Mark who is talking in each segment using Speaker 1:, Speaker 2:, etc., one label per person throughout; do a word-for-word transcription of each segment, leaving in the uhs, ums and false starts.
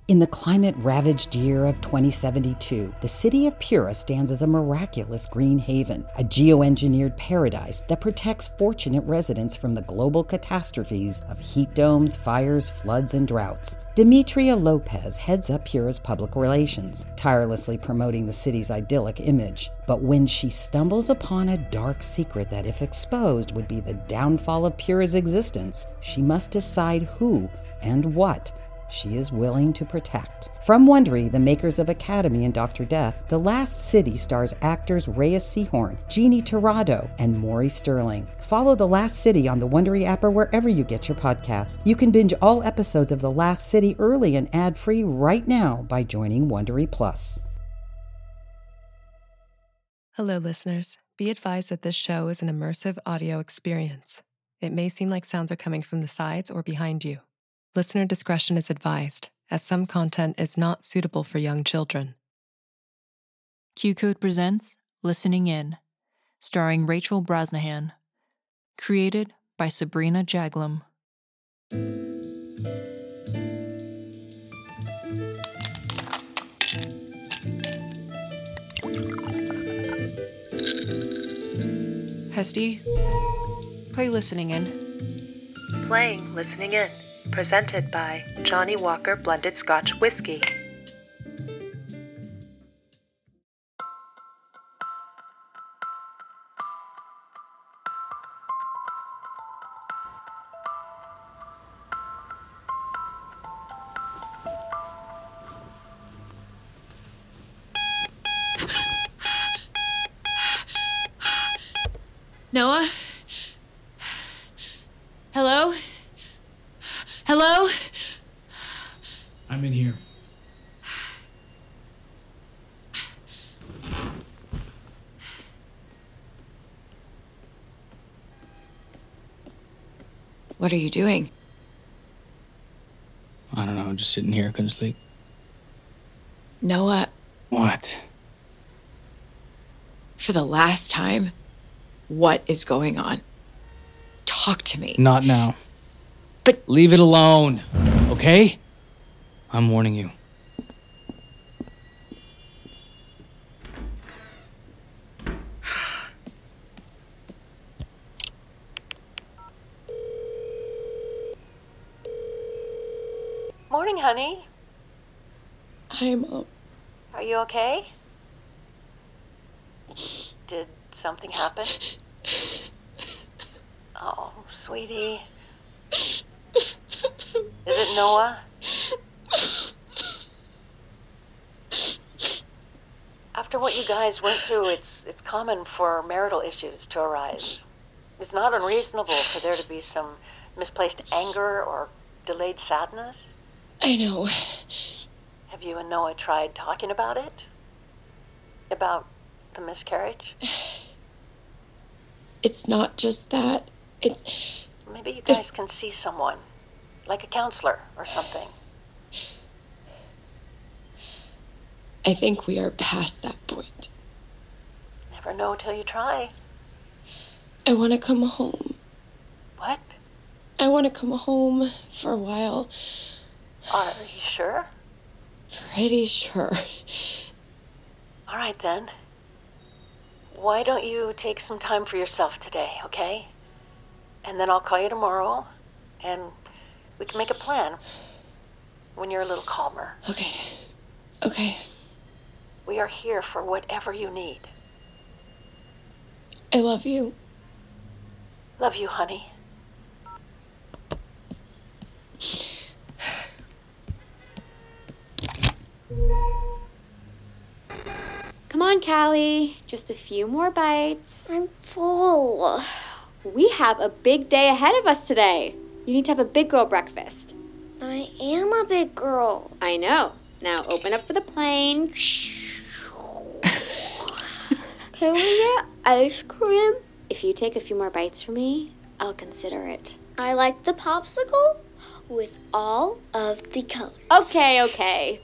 Speaker 1: In the climate-ravaged year of twenty seventy-two, the city of Pura stands as a miraculous green haven, a geoengineered paradise that protects fortunate residents from the global catastrophes of heat domes, fires, floods, and droughts. Demetria Lopez heads up Pura's public relations, tirelessly promoting the city's idyllic image. But when she stumbles upon a dark secret that, if exposed, would be the downfall of Pura's existence, she must decide who and what she is willing to protect. From Wondery, the makers of Academy and Doctor Death, The Last City stars actors Reyes Sehorn, Jeannie Torrado, and Maury Sterling. Follow The Last City on the Wondery app or wherever you get your podcasts. You can binge all episodes of The Last City early and ad-free right now by joining Wondery Plus.
Speaker 2: Hello, listeners. Be advised that this show is an immersive audio experience. It may seem like sounds are coming from the sides or behind you. Listener discretion is advised, as some content is not suitable for young children.
Speaker 3: Q Code presents Listening In, starring Rachel Brosnahan. Created by Sabrina Jaglam. Hesty, play Listening In.
Speaker 2: Playing Listening In. Presented by Johnny Walker Blended Scotch Whiskey.
Speaker 4: Noah? Hello? Hello?
Speaker 5: I'm in here.
Speaker 4: What are you doing?
Speaker 5: I don't know, just sitting here, couldn't sleep.
Speaker 4: Noah,
Speaker 5: What?
Speaker 4: for the last time, what is going on? Talk to me.
Speaker 5: Not now.
Speaker 4: But-
Speaker 5: leave it alone, okay? I'm warning you.
Speaker 6: Morning, honey.
Speaker 4: Hi, Mom.
Speaker 6: Are you okay? Did something happen? Oh, sweetie. Is it Noah? After what you guys went through, it's it's common for marital issues to arise. It's not unreasonable for there to be some misplaced anger or delayed sadness.
Speaker 4: I know.
Speaker 6: Have you and Noah tried talking about it? About the miscarriage?
Speaker 4: It's not just that. It's...
Speaker 6: Maybe you
Speaker 4: There's-
Speaker 6: guys can see someone, like a counselor or something.
Speaker 4: I think we are past that point.
Speaker 6: Never know till you try.
Speaker 4: I want to come home.
Speaker 6: What?
Speaker 4: I want to come home for a while.
Speaker 6: Are you sure?
Speaker 4: Pretty sure.
Speaker 6: All right, then. Why don't you take some time for yourself today, okay? And then I'll call you tomorrow, and we can make a plan when you're a little calmer.
Speaker 4: Okay. Okay.
Speaker 6: We are here for whatever you need.
Speaker 4: I love you.
Speaker 6: Love you, honey.
Speaker 7: Come on, Callie. Just a few more bites.
Speaker 8: I'm full.
Speaker 7: We have a big day ahead of us today. You need to have a big girl breakfast.
Speaker 8: I am a big girl.
Speaker 7: I know. Now open up for the plane.
Speaker 8: Can we get ice cream?
Speaker 7: If you take a few more bites from me, I'll consider it.
Speaker 8: I like the popsicle with all of the colors.
Speaker 7: Okay, okay.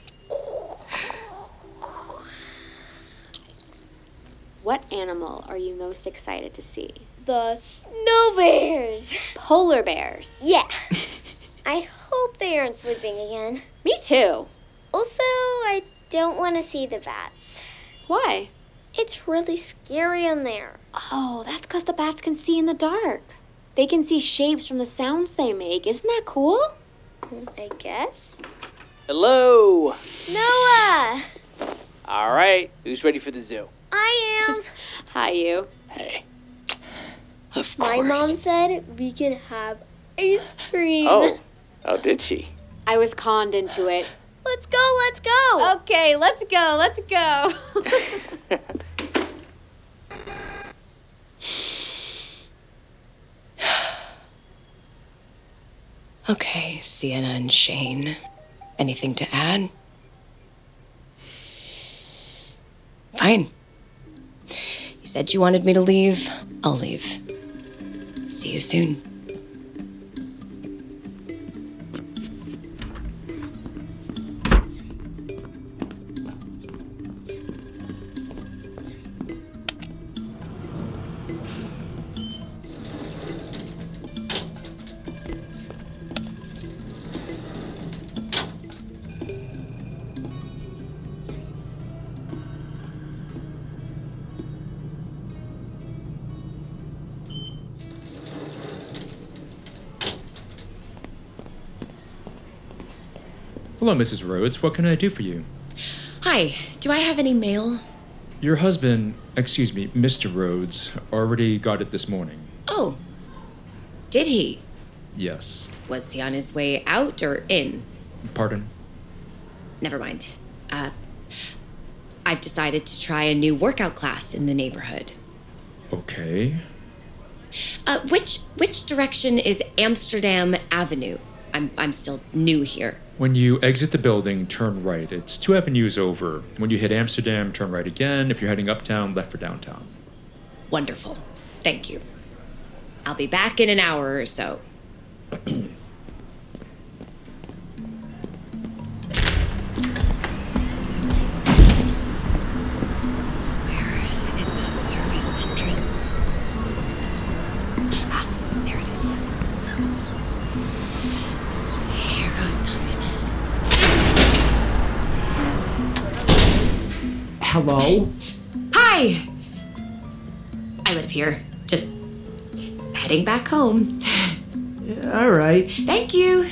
Speaker 7: What animal are you most excited to see?
Speaker 8: The snow bears.
Speaker 7: Polar bears.
Speaker 8: Yeah. I hope they aren't sleeping again.
Speaker 7: Me too.
Speaker 8: Also, I don't want to see the bats.
Speaker 7: Why?
Speaker 8: It's really scary in there.
Speaker 7: Oh, that's because the bats can see in the dark. They can see shapes from the sounds they make. Isn't that cool?
Speaker 8: I guess.
Speaker 9: Hello!
Speaker 8: Noah!
Speaker 9: All right, who's ready for the zoo?
Speaker 8: I am.
Speaker 7: Hi, you.
Speaker 9: Hey.
Speaker 4: Of course.
Speaker 8: My mom said we could have ice cream.
Speaker 9: Oh, oh, did she?
Speaker 7: I was conned into it.
Speaker 8: Let's go, let's go!
Speaker 7: Okay, let's go, let's go.
Speaker 4: Okay, Sienna and Shane. Anything to add? Fine. You said you wanted me to leave. I'll leave. See you soon.
Speaker 10: Hello, Missus Rhodes. What can I do for you?
Speaker 4: Hi, do I have any mail?
Speaker 10: Your husband, excuse me, Mister Rhodes, already got it this morning.
Speaker 4: Oh, did he?
Speaker 10: Yes.
Speaker 4: Was he on his way out or in?
Speaker 10: Pardon?
Speaker 4: Never mind. Uh, I've decided to try a new workout class in the neighborhood.
Speaker 10: Okay.
Speaker 4: Uh, which which direction is Amsterdam Avenue? I'm I'm still new here.
Speaker 10: When you exit the building, turn right. It's two avenues over. When you hit Amsterdam, turn right again. If you're heading uptown, left for downtown.
Speaker 4: Wonderful. Thank you. I'll be back in an hour or so. Where is that service entrance? Ah, there it is. Here goes nothing.
Speaker 11: Hello?
Speaker 4: Hi! I live here. Just heading back home.
Speaker 11: Yeah, all right.
Speaker 4: Thank you.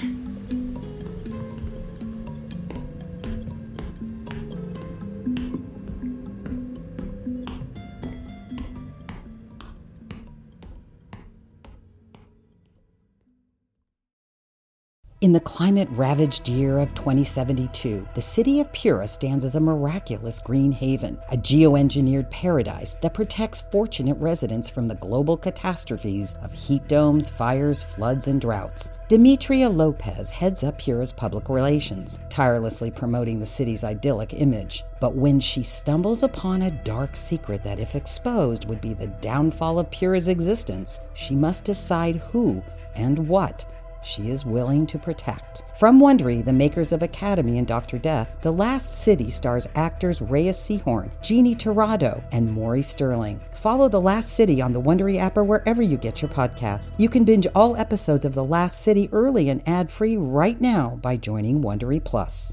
Speaker 1: In the climate-ravaged year of twenty seventy-two, the city of Pura stands as a miraculous green haven, a geoengineered paradise that protects fortunate residents from the global catastrophes of heat domes, fires, floods, and droughts. Demetria Lopez heads up Pura's public relations, tirelessly promoting the city's idyllic image. But when she stumbles upon a dark secret that, if exposed, would be the downfall of Pura's existence, she must decide who and what she is willing to protect. From Wondery, the makers of Academy and Doctor Death, The Last City stars actors Rhea Seehorn, Jeannie Torrado, and Maury Sterling. Follow The Last City on the Wondery app or wherever you get your podcasts. You can binge all episodes of The Last City early and ad-free right now by joining Wondery Plus.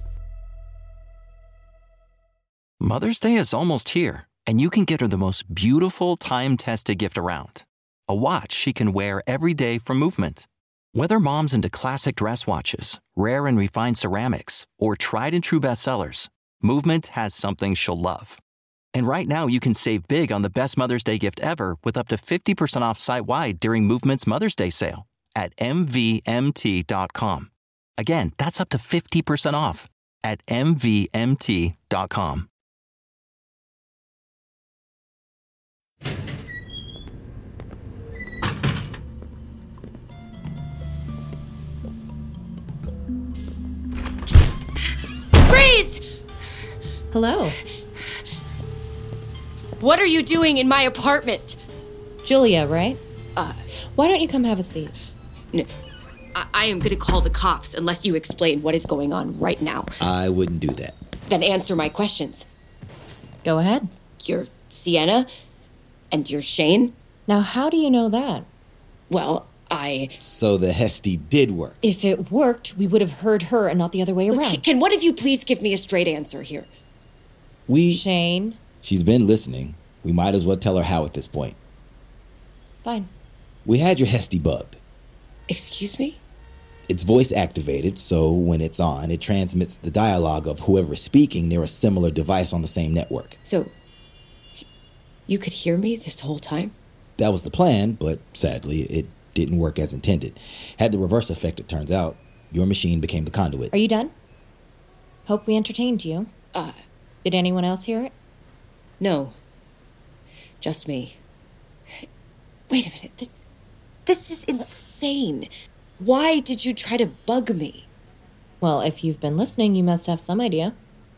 Speaker 12: Mother's Day is almost here, and you can get her the most beautiful time-tested gift around. A watch she can wear every day from Movement. Whether mom's into classic dress watches, rare and refined ceramics, or tried and true bestsellers, Movement has something she'll love. And right now you can save big on the best Mother's Day gift ever with up to fifty percent off site-wide during Movement's Mother's Day sale at M V M T dot com. Again, that's up to fifty percent off at M V M T dot com.
Speaker 4: Freeze!
Speaker 3: Hello.
Speaker 4: What are you doing in my apartment?
Speaker 3: Julia, right?
Speaker 4: Uh,
Speaker 3: Why don't you come have a seat?
Speaker 4: N- I-, I am going to call the cops unless you explain what is going on right now.
Speaker 13: I wouldn't do that.
Speaker 4: Then answer my questions.
Speaker 3: Go ahead.
Speaker 4: You're Sienna, and you're Shane?
Speaker 3: Now, how do you know that?
Speaker 4: Well, I...
Speaker 13: So the Hesty did work.
Speaker 3: If it worked, we would have heard her and not the other way
Speaker 4: Look,
Speaker 3: around.
Speaker 4: Can one of you please give me a straight answer here?
Speaker 13: We...
Speaker 3: Shane?
Speaker 13: She's been listening. We might as well tell her how at this point.
Speaker 3: Fine.
Speaker 13: We had your Hesty bugged.
Speaker 4: Excuse me?
Speaker 13: It's voice activated, so when it's on, it transmits the dialogue of whoever is speaking near a similar device on the same network.
Speaker 4: So, you could hear me this whole time?
Speaker 13: That was the plan, but sadly, it didn't work as intended. Had the reverse effect, it turns out. Your machine became the conduit.
Speaker 3: Are you done? Hope we entertained you.
Speaker 4: Uh...
Speaker 3: Did anyone else hear it?
Speaker 4: No. Just me. Wait a minute. This, this is insane. Why did you try to bug me?
Speaker 3: Well, if you've been listening, you must have some idea.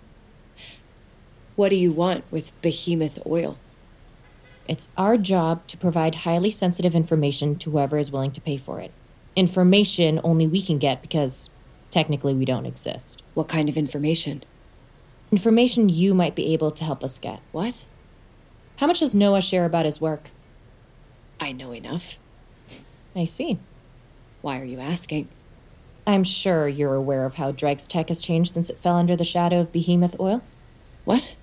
Speaker 4: What do you want with Behemoth Oil?
Speaker 3: It's our job to provide highly sensitive information to whoever is willing to pay for it. Information only we can get because technically we don't exist.
Speaker 4: What kind of information?
Speaker 3: Information you might be able to help us get.
Speaker 4: What?
Speaker 3: How much does Noah share about his work?
Speaker 4: I know enough.
Speaker 3: I see.
Speaker 4: Why are you asking?
Speaker 3: I'm sure you're aware of how Dreg's tech has changed since it fell under the shadow of Behemoth Oil.
Speaker 4: What?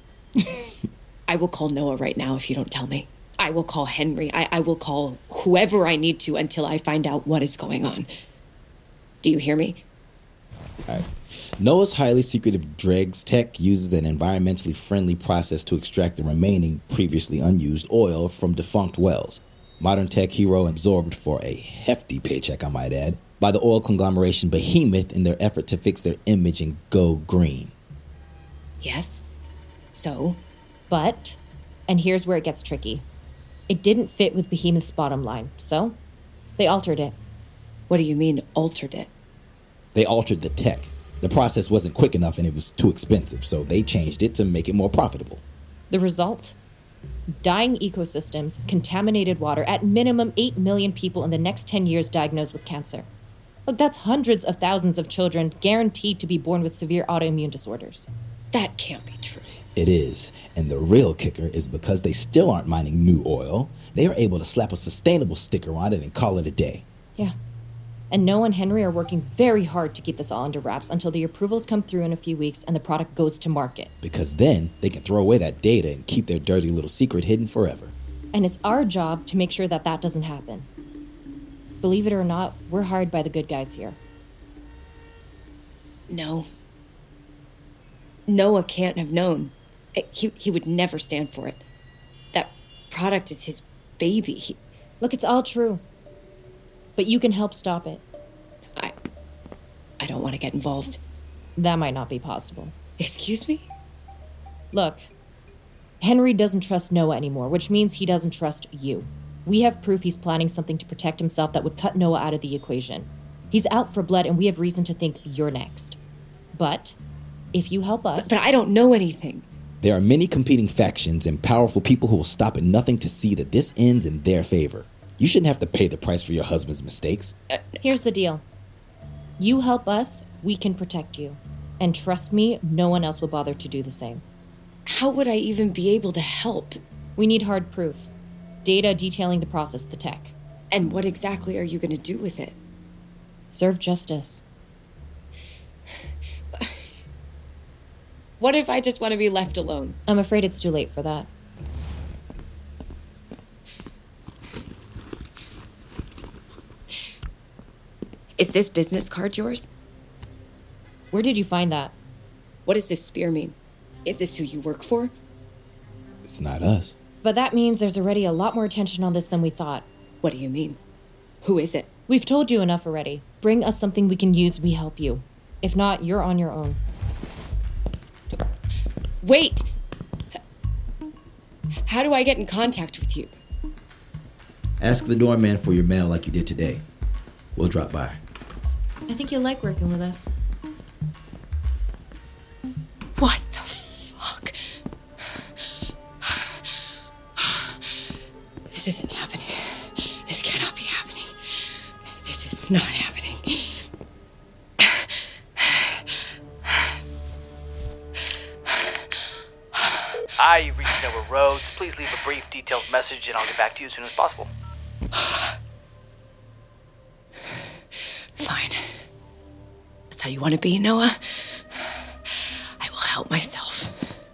Speaker 4: I will call Noah right now if you don't tell me. I will call Henry. I, I will call whoever I need to until I find out what is going on. Do you hear me?
Speaker 13: All right. Noah's highly secretive Dreg's tech uses an environmentally friendly process to extract the remaining previously unused oil from defunct wells. Modern tech hero absorbed for a hefty paycheck, I might add, by the oil conglomeration Behemoth in their effort to fix their image and go green.
Speaker 4: Yes. So?
Speaker 3: But, and here's where it gets tricky. It didn't fit with Behemoth's bottom line, so they altered it.
Speaker 4: What do you mean, altered it?
Speaker 13: They altered the tech. The process wasn't quick enough and it was too expensive, so they changed it to make it more profitable.
Speaker 3: The result? Dying ecosystems, contaminated water, at minimum eight million people in the next ten years diagnosed with cancer. Look, that's hundreds of thousands of children guaranteed to be born with severe autoimmune disorders.
Speaker 4: That can't be true.
Speaker 13: It is, and the real kicker is because they still aren't mining new oil, they are able to slap a sustainable sticker on it and call it a day.
Speaker 3: Yeah. And Noah and Henry are working very hard to keep this all under wraps until the approvals come through in a few weeks and the product goes to market.
Speaker 13: Because then they can throw away that data and keep their dirty little secret hidden forever.
Speaker 3: And it's our job to make sure that that doesn't happen. Believe it or not, we're hired by the good guys here.
Speaker 4: No. Noah can't have known. He, he would never stand for it. That product is his baby. He...
Speaker 3: Look, it's all true. But you can help stop it.
Speaker 4: I... I don't want to get involved.
Speaker 3: That might not be possible.
Speaker 4: Excuse me?
Speaker 3: Look, Henry doesn't trust Noah anymore, which means he doesn't trust you. We have proof he's planning something to protect himself that would cut Noah out of the equation. He's out for blood, and we have reason to think you're next. But if you help us...
Speaker 4: But, but I don't know anything.
Speaker 13: There are many competing factions and powerful people who will stop at nothing to see that this ends in their favor. You shouldn't have to pay the price for your husband's mistakes.
Speaker 4: Uh,
Speaker 3: Here's the deal. You help us, we can protect you. And trust me, no one else will bother to do the same.
Speaker 4: How would I even be able to help?
Speaker 3: We need hard proof. Data detailing the process, the tech.
Speaker 4: And what exactly are you going to do with it?
Speaker 3: Serve justice.
Speaker 4: What if I just want to be left alone?
Speaker 3: I'm afraid it's too late for that.
Speaker 4: Is this business card yours?
Speaker 3: Where did you find that?
Speaker 4: What does this spear mean? Is this who you work for?
Speaker 13: It's not us.
Speaker 3: But that means there's already a lot more attention on this than we thought.
Speaker 4: What do you mean? Who is it?
Speaker 3: We've told you enough already. Bring us something we can use, we help you. If not, you're on your own.
Speaker 4: Wait! How do I get in contact with you?
Speaker 13: Ask the doorman for your mail like you did today. We'll drop by.
Speaker 3: I think you'll like working with us.
Speaker 4: What the fuck? This isn't happening. This cannot be happening. This is not happening.
Speaker 14: Hi, you've reached Noah Rhodes. Please leave a brief, detailed message and I'll get back to you as soon as possible.
Speaker 4: you want to be, Noah. I will help myself.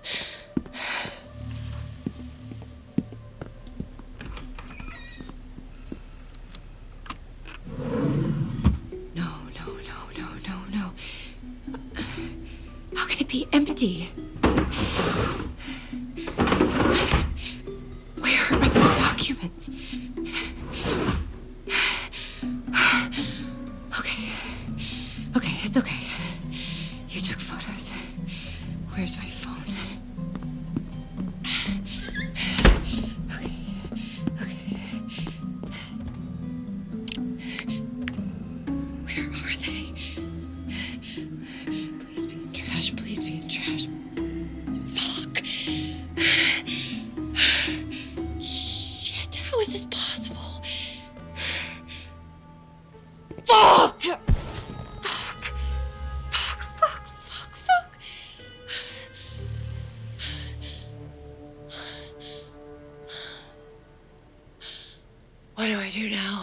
Speaker 4: No, no, no, no, no, no. How can it be empty? Where are the documents? It's okay. You took photos. Where's my phone? Okay. Okay. Where are they? Please be in trash. Please be in trash. Fuck. Shit. How is this possible? Fuck! What do I do now?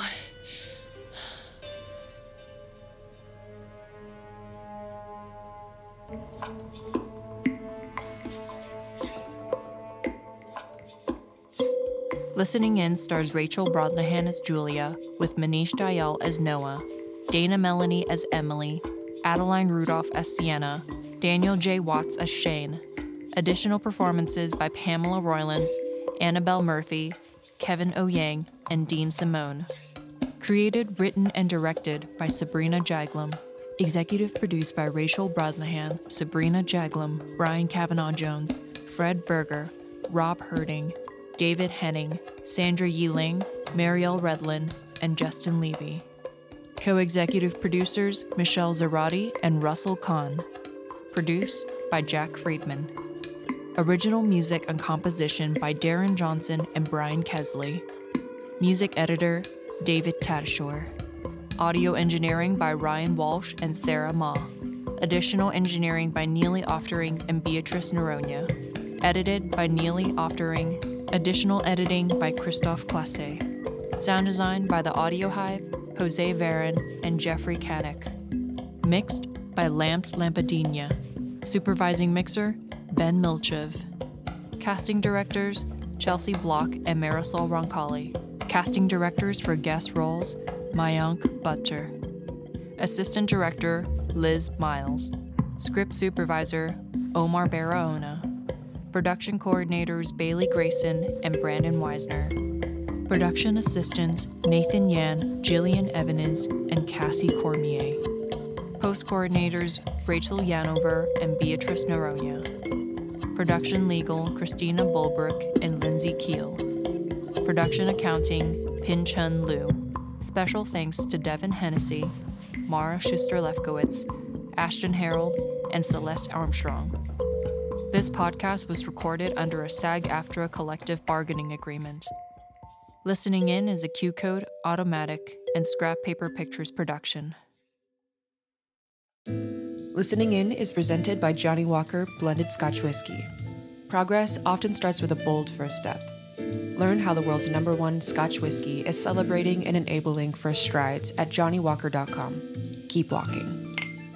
Speaker 15: Listening In stars Rachel Brosnahan as Julia, with Manish Dayal as Noah, Dana Melanie as Emily, Adeline Rudolph as Sienna, Daniel J. Watts as Shane. Additional performances by Pamela Roylance, Annabelle Murphy, Kevin O'Yang, and Dean Simone. Created, written, and directed by Sabrina Jaglom. Executive produced by Rachel Brosnahan, Sabrina Jaglom, Brian Kavanaugh Jones, Fred Berger, Rob Herding, David Henning, Sandra Yiling, Marielle Redlin, and Justin Levy. Co-executive producers Michelle Zarati and Russell Kahn. Produced by Jack Friedman. Original music and composition by Darren Johnson and Brian Kesley. Music editor, David Tadashore. Audio engineering by Ryan Walsh and Sarah Ma. Additional engineering by Neely Oftering and Beatrice Noronha. Edited by Neely Oftering. Additional editing by Christophe Classe. Sound design by The Audio Hive, Jose Varon, and Jeffrey Kanek. Mixed by Lamps Lampadina. Supervising mixer, Ben Milchev. Casting directors, Chelsea Block and Marisol Roncalli. Casting directors for guest roles, Mayank Butcher. Assistant director, Liz Miles. Script supervisor, Omar Barahona. Production coordinators, Bailey Grayson and Brandon Weisner. Production assistants, Nathan Yan, Jillian Evanes, and Cassie Cormier. Post coordinators, Rachel Yanover and Beatrice Noronha. Production legal, Christina Bulbrook and Lindsay Keel. Production accounting, Pin Chun Liu. Special thanks to Devin Hennessy, Mara Schuster-Lefkowitz, Ashton Harold, and Celeste Armstrong. This podcast was recorded under a SAG-AFTRA collective bargaining agreement. Listening In is a Q-Code, Automatic, and Scrap Paper Pictures production.
Speaker 16: Listening In is presented by Johnnie Walker Blended Scotch Whiskey. Progress often starts with a bold first step. Learn how the world's number one Scotch whiskey is celebrating and enabling first strides at johnnie walker dot com. Keep walking.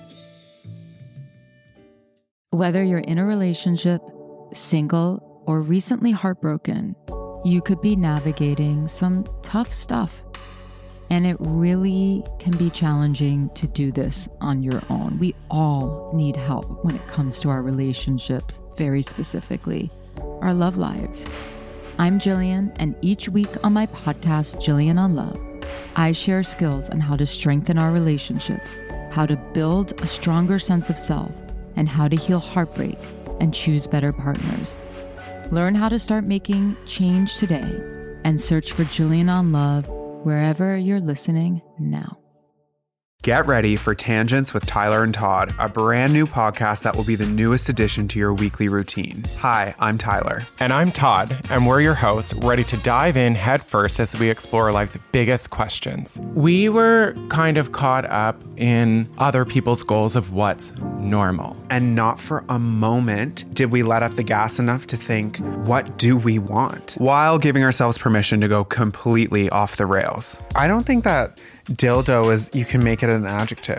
Speaker 17: Whether you're in a relationship, single, or recently heartbroken, you could be navigating some tough stuff. And it really can be challenging to do this on your own. We all need help when it comes to our relationships, very specifically, our love lives. I'm Jillian, and each week on my podcast, Jillian on Love, I share skills on how to strengthen our relationships, how to build a stronger sense of self, and how to heal heartbreak and choose better partners. Learn how to start making change today and search for Jillian on Love wherever you're listening now.
Speaker 18: Get ready for Tangents with Tyler and Todd, a brand new podcast that will be the newest addition to your weekly routine. Hi, I'm Tyler.
Speaker 19: And I'm Todd, and we're your hosts, ready to dive in headfirst as we explore life's biggest questions. We were kind of caught up in other people's goals of what's normal.
Speaker 18: And not for a moment did we let up the gas enough to think, what do we want? While giving ourselves permission to go completely off the rails. I don't think that dildo is, you can make it an adjective.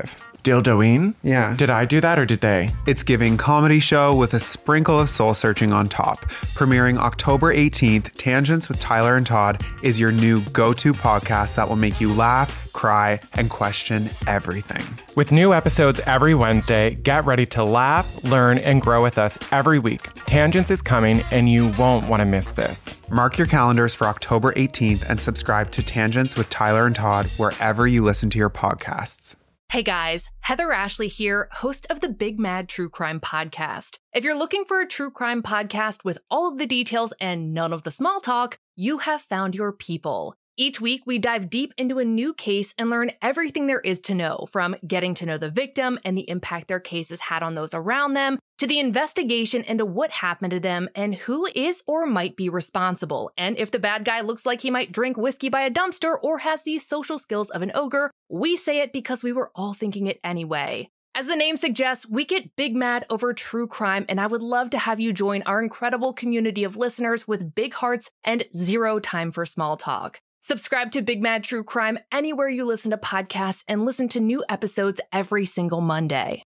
Speaker 19: Dildoine?
Speaker 18: Yeah.
Speaker 19: Did I do that or did they?
Speaker 18: It's giving comedy show with a sprinkle of soul searching on top. Premiering October eighteenth, Tangents with Tyler and Todd is your new go-to podcast that will make you laugh, cry, and question everything.
Speaker 19: With new episodes every Wednesday, get ready to laugh, learn, and grow with us every week. Tangents is coming, and you won't want to miss this.
Speaker 18: Mark your calendars for October eighteenth and subscribe to Tangents with Tyler and Todd wherever you listen to your podcasts.
Speaker 20: Hey guys, Heather Ashley here, host of the Big Mad True Crime Podcast. If you're looking for a true crime podcast with all of the details and none of the small talk, you have found your people. Each week, we dive deep into a new case and learn everything there is to know, from getting to know the victim and the impact their case has had on those around them, to the investigation into what happened to them and who is or might be responsible. And if the bad guy looks like he might drink whiskey by a dumpster or has the social skills of an ogre, we say it because we were all thinking it anyway. As the name suggests, we get big mad over true crime, and I would love to have you join our incredible community of listeners with big hearts and zero time for small talk. Subscribe to Big Mad True Crime anywhere you listen to podcasts and listen to new episodes every single Monday.